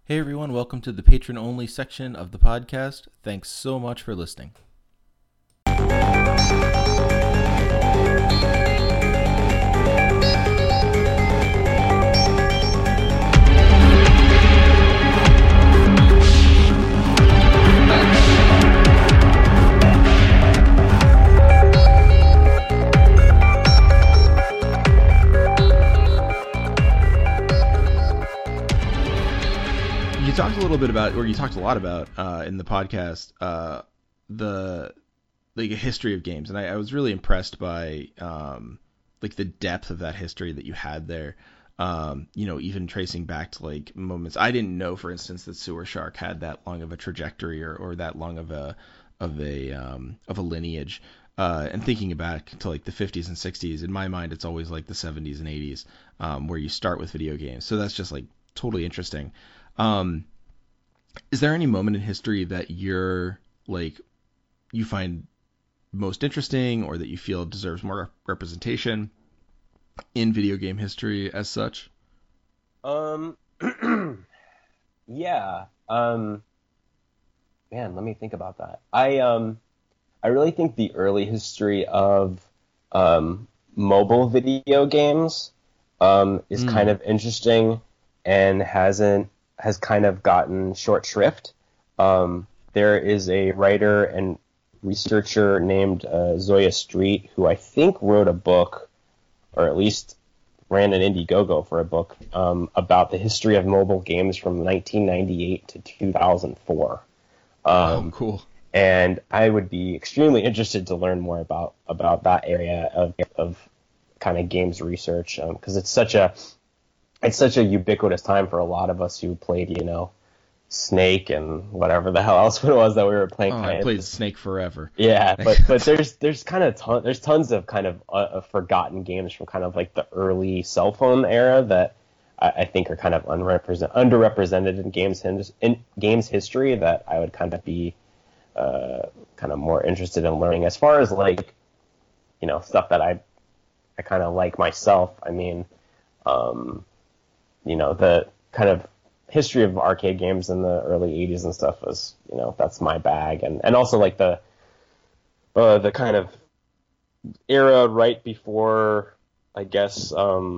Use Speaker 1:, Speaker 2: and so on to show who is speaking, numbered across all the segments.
Speaker 1: Hey everyone, welcome to the patron only section of the podcast. Thanks so much for listening. You talked a little bit about, or you talked a lot about in the podcast, the history of games, and I was really impressed by the depth of that history that you had there. Even tracing back to moments I didn't know, for instance, that Sewer Shark had that long of a trajectory or that long of a lineage. And thinking back to the 50s and 60s, in my mind, it's always the 70s and 80s, where you start with video games. So that's just totally interesting. Is there any moment in history that you find most interesting, or that you feel deserves more representation in video game history as such?
Speaker 2: Yeah. Man, let me think about that. I really think the early history of mobile video games is kind of interesting and has kind of gotten short shrift. There is a writer and researcher named Zoya Street who I think wrote a book, or at least ran an Indiegogo for a book, about the history of mobile games from 1998 to 2004.
Speaker 1: Cool.
Speaker 2: And I would be extremely interested to learn more about that area of kind of games research, because it's such a ubiquitous time for a lot of us who played, Snake and whatever the hell else it was that we were playing.
Speaker 1: I played Snake forever.
Speaker 2: Yeah, but there's tons of kind of forgotten games from kind of the early cell phone era that I think are kind of underrepresented in games history that I would kind of be kind of more interested in learning. As far as stuff that I kind of like myself, I mean, the kind of history of arcade games in the early 80s and stuff was, that's my bag. And also the kind of era right before, I guess,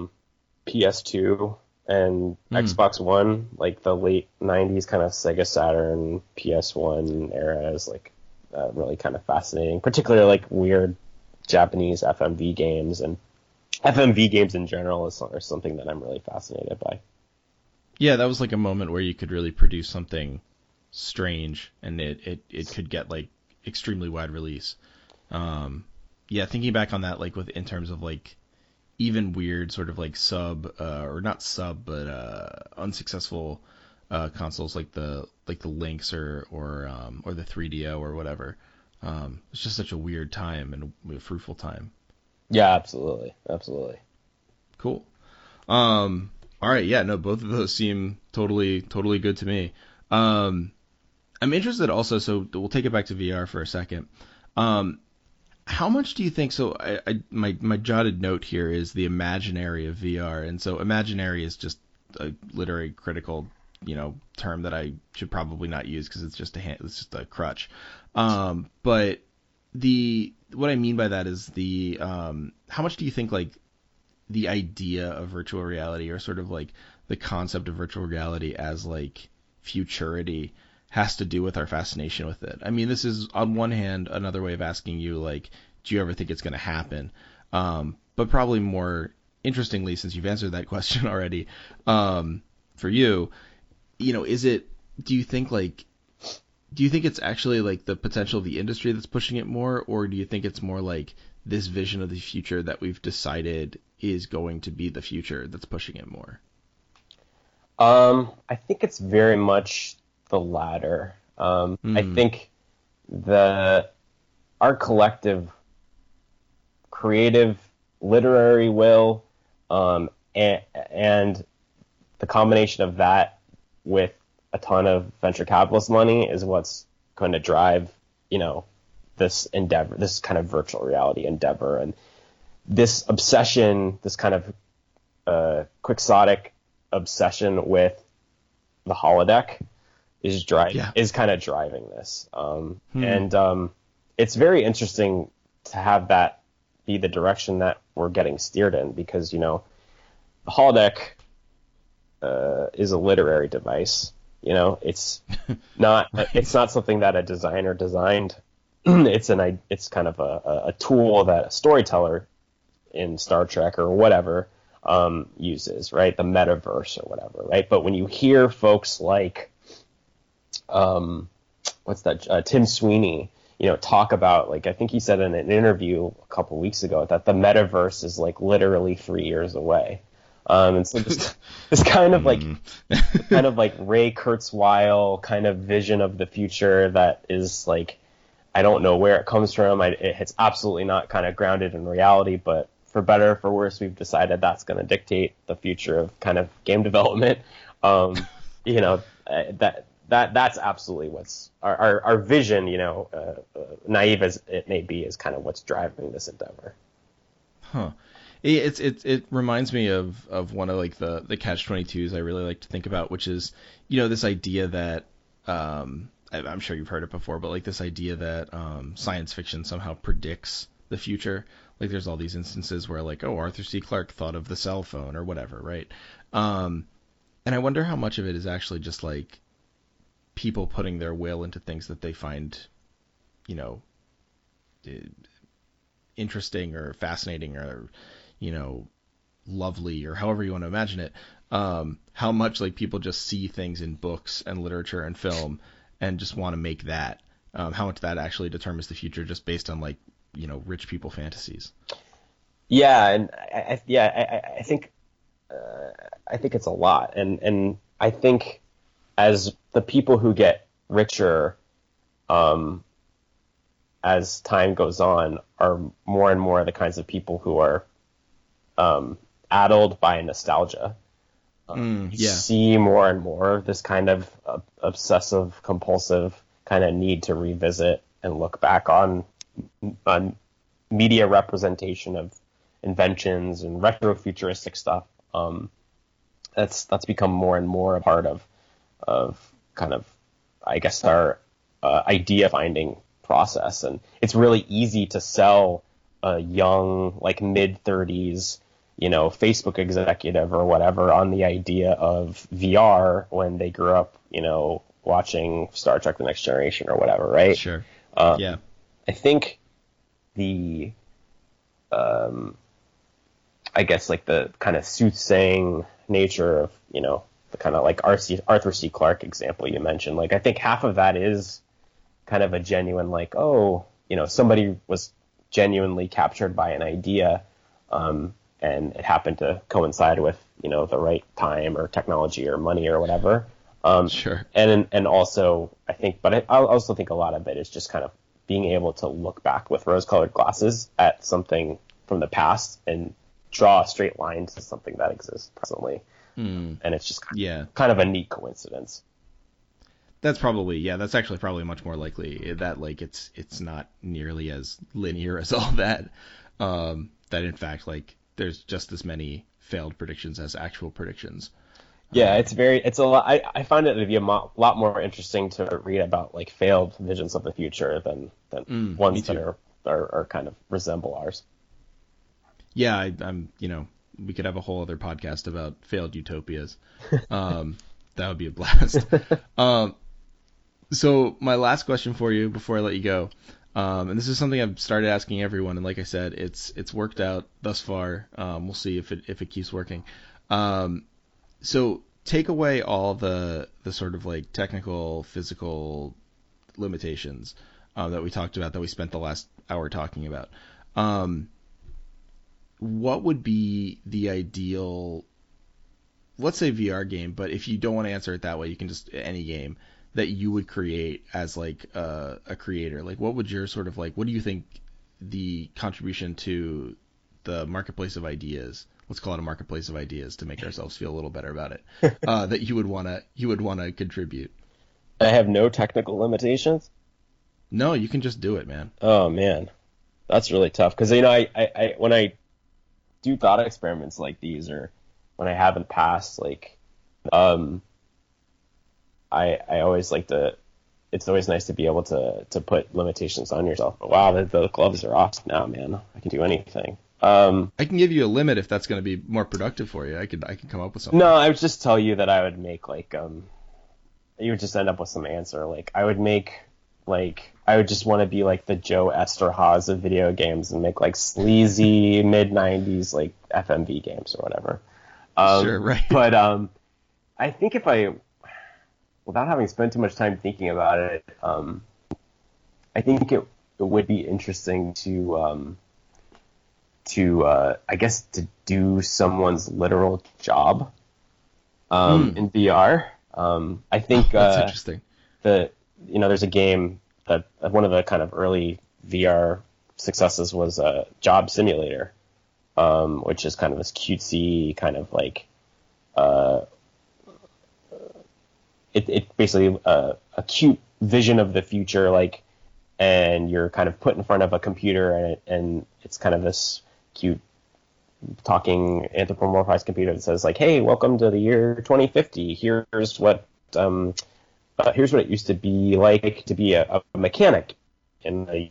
Speaker 2: PS2 and Xbox One, the late 90s kind of Sega Saturn, PS1 era is really kind of fascinating, particularly weird Japanese FMV games, and FMV games in general are something that I'm really fascinated by.
Speaker 1: Yeah, that was a moment where you could really produce something strange, and it could get extremely wide release. Yeah, thinking back on that, in terms of even weird sort of sub or not sub, but unsuccessful consoles like the Lynx or the 3DO or whatever. It's just such a weird time and a fruitful time.
Speaker 2: Yeah, absolutely.
Speaker 1: Cool. All right, yeah, no, both of those seem totally good to me. I'm interested also, so we'll take it back to VR for a second. How much do you think, so my jotted note here is the imaginary of VR, and so imaginary is just a literary critical, term that I should probably not use because it's just a crutch. But what I mean by that is how much do you think the idea of virtual reality, or sort of the concept of virtual reality as futurity, has to do with our fascination with it? I mean, this is on one hand another way of asking you do you ever think it's going to happen? But probably more interestingly, since you've answered that question already, for you, do you think it's actually the potential of the industry that's pushing it more, or do you think it's more this vision of the future that we've decided is going to be the future that's pushing it more?
Speaker 2: I think it's very much the latter. I think our collective creative literary will, and the combination of that with a ton of venture capitalist money is what's going to drive, this endeavor, this kind of virtual reality endeavor, and this obsession, this kind of quixotic obsession with the holodeck
Speaker 1: Yeah.
Speaker 2: is kind of driving this. And it's very interesting to have that be the direction that we're getting steered in, because, you know, the holodeck is a literary device. You know, it's not something that a designer designed. It's kind of a tool that a storyteller in Star Trek or whatever uses, right? The metaverse or whatever, right? But when you hear folks like Tim Sweeney, you know, talk about, like, I think he said in an interview a couple weeks ago that the metaverse is like literally 3 years away. And so this kind of like Ray Kurzweil kind of vision of the future that is like, I don't know where it comes from. It's absolutely not kind of grounded in reality, but for better or for worse, we've decided that's going to dictate the future of kind of game development. You know, that's absolutely what's our vision, you know, naive as it may be, is kind of what's driving this endeavor.
Speaker 1: Huh. It reminds me of one of like the catch-22s I really like to think about, which is, you know, this idea that I'm sure you've heard it before, but like this idea that science fiction somehow predicts the future. Like there's all these instances where like, oh, Arthur C. Clarke thought of the cell phone or whatever, right? And I wonder how much of it is actually just like people putting their will into things that they find, you know, interesting or fascinating or, you know, lovely, or however you want to imagine it. How much like people just see things in books and literature and film and just want to make that. How much that actually determines the future just based on like, you know, rich people fantasies.
Speaker 2: Yeah, and I think it's a lot, and I think as the people who get richer, as time goes on, are more and more the kinds of people who are addled by nostalgia. You see more and more of this kind of obsessive, compulsive kind of need to revisit and look back on media representation of inventions and retro-futuristic stuff. That's become more and more a part of kind of, I guess, our idea finding process. And it's really easy to sell a young, like mid-30s, you know, Facebook executive or whatever on the idea of VR when they grew up, you know, watching Star Trek: The Next Generation or whatever, right?
Speaker 1: Sure. Yeah.
Speaker 2: I think the, I guess like the kind of soothsaying nature of, you know, the kind of like Arthur C. Clarke example you mentioned, like I think half of that is kind of a genuine, like, oh, you know, somebody was genuinely captured by an idea, and it happened to coincide with, you know, the right time or technology or money or whatever.
Speaker 1: Sure.
Speaker 2: And also, I think, but I also think a lot of it is just kind of being able to look back with rose-colored glasses at something from the past and draw a straight line to something that exists presently. And it's just kind of a neat coincidence.
Speaker 1: That's actually probably much more likely that like it's not nearly as linear as all that. That in fact, like, there's just as many failed predictions as actual predictions.
Speaker 2: Yeah, it's a lot. I find it to be a lot more interesting to read about like failed visions of the future than ones that are kind of resemble ours.
Speaker 1: Yeah, I'm, you know, we could have a whole other podcast about failed utopias. That would be a blast. So my last question for you before I let you go, and this is something I've started asking everyone, and like I said, it's worked out thus far. We'll see if it keeps working. So take away all the sort of like technical, physical limitations that we talked about, that we spent the last hour talking about. What would be the ideal, let's say VR game, but if you don't want to answer it that way, you can just any game that you would create as like a creator? Like, what would your sort of like, what do you think the contribution to the marketplace of ideas, let's call it a marketplace of ideas to make ourselves feel a little better about it, that you would want to contribute?
Speaker 2: I have no technical limitations?
Speaker 1: No, you can just do it, man.
Speaker 2: Oh man, that's really tough. Because, you know, I when I do thought experiments like these, or when I have in the past, like, I always like to. It's always nice to be able to put limitations on yourself. But wow, the gloves are awesome now, man. I can do anything.
Speaker 1: I can give you a limit if that's going to be more productive for you. I can come up with something.
Speaker 2: No, I would just tell you that I would make like you would just end up with some answer. Like I would make like I would just want to be like the Joe Esterhazy of video games and make like sleazy mid '90s like FMV games or whatever.
Speaker 1: Sure, right.
Speaker 2: But I think if I, without having spent too much time thinking about it, I think it would be interesting to I guess to do someone's literal job in VR. I think
Speaker 1: That's interesting.
Speaker 2: There's a game that one of the kind of early VR successes was Job Simulator, which is kind of this cutesy kind of like it basically a cute vision of the future, like, and you're kind of put in front of a computer and it's kind of this cute talking anthropomorphized computer that says like, hey, welcome to the year 2050. Here's what it used to be like to be a mechanic in the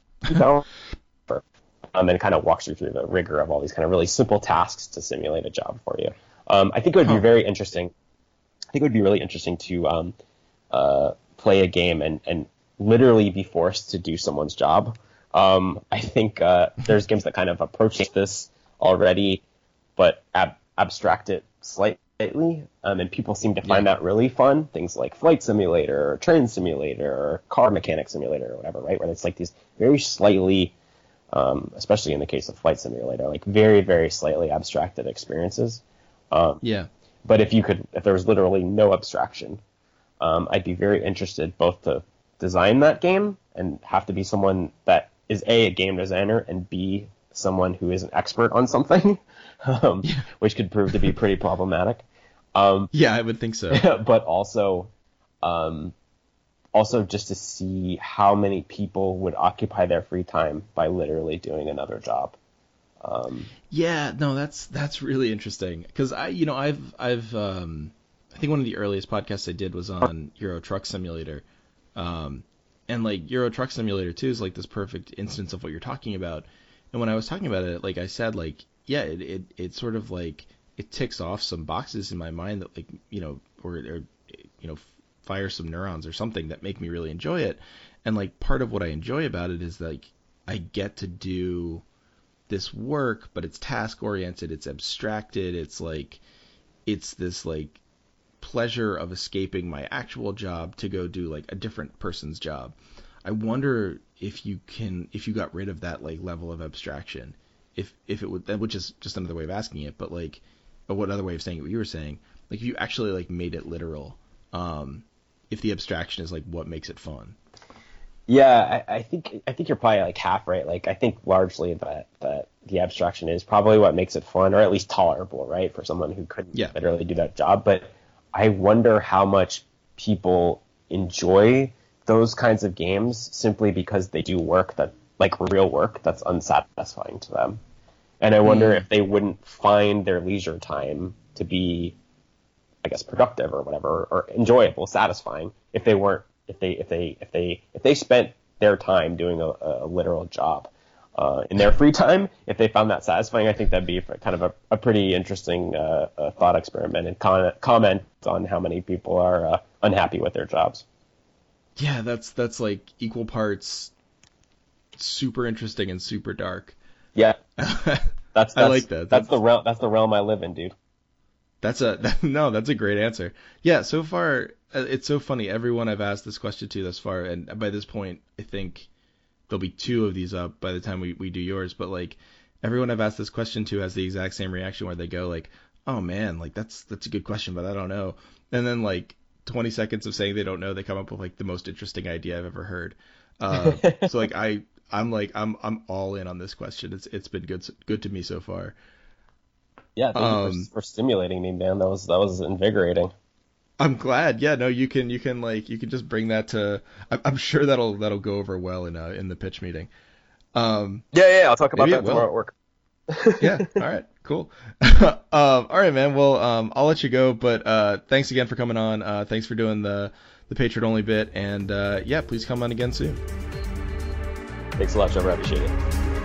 Speaker 2: and kind of walks you through the rigor of all these kind of really simple tasks to simulate a job for you. I think it would be very interesting. I think it would be really interesting to play a game and literally be forced to do someone's job. I think there's games that kind of approach this already, but abstract it slightly. And people seem to find that really fun. Things like Flight Simulator or Train Simulator or Car Mechanic Simulator or whatever, right? Where it's like these very slightly, especially in the case of Flight Simulator, like very, very slightly abstracted experiences. But if there was literally no abstraction, I'd be very interested both to design that game and have to be someone that is a game designer and B, someone who is an expert on something, which could prove to be pretty problematic.
Speaker 1: I would think so.
Speaker 2: But also just to see how many people would occupy their free time by literally doing another job.
Speaker 1: That's really interesting because I've I think one of the earliest podcasts I did was on Euro Truck Simulator, and like Euro Truck Simulator 2 is like this perfect instance of what you're talking about. And when I was talking about it, like I said, like it sort of like it ticks off some boxes in my mind that like or fire some neurons or something that make me really enjoy it. And like part of what I enjoy about it is like I get to do this work, but it's task oriented, it's abstracted, it's this like pleasure of escaping my actual job to go do like a different person's job. I wonder if you got rid of that like level of abstraction, if it would, which is just another way of asking it, but like, what other way of saying what you were saying, like if you actually like made it literal, if the abstraction is like what makes it fun.
Speaker 2: Yeah, I think you're probably like half right. Like I think largely that the abstraction is probably what makes it fun, or at least tolerable, right, for someone who couldn't literally do that job. But I wonder how much people enjoy those kinds of games simply because they do work that, like real work, that's unsatisfying to them. And I wonder if they wouldn't find their leisure time to be, I guess, productive or whatever, or enjoyable, satisfying, if they spent their time doing a literal job. In their free time, if they found that satisfying, I think that'd be kind of a pretty interesting thought experiment, and comment on how many people are unhappy with their jobs.
Speaker 1: Yeah, that's like equal parts super interesting and super dark.
Speaker 2: Yeah, that's
Speaker 1: I like that.
Speaker 2: That's the realm I live in, dude.
Speaker 1: That's a great answer. Yeah, so far it's so funny. Everyone I've asked this question to thus far, and by this point, I think there'll be 2 of these up by the time we do yours. But like everyone I've asked this question to has the exact same reaction where they go like, "Oh man, like that's a good question, but I don't know." And then like 20 seconds of saying they don't know, they come up with like the most interesting idea I've ever heard. So like I'm all in on this question. It's been good to me so far.
Speaker 2: Yeah, thank you for stimulating me, man. That was invigorating.
Speaker 1: I'm glad. Yeah, no, you can just bring that to. I'm sure that'll go over well in the pitch meeting.
Speaker 2: Yeah, I'll talk about that tomorrow at work.
Speaker 1: Yeah, all right, Cool. All right, man. Well, I'll let you go, but thanks again for coming on. Thanks for doing the Patriot only bit, and yeah, please come on again soon.
Speaker 2: Thanks a lot, Trevor. I appreciate it.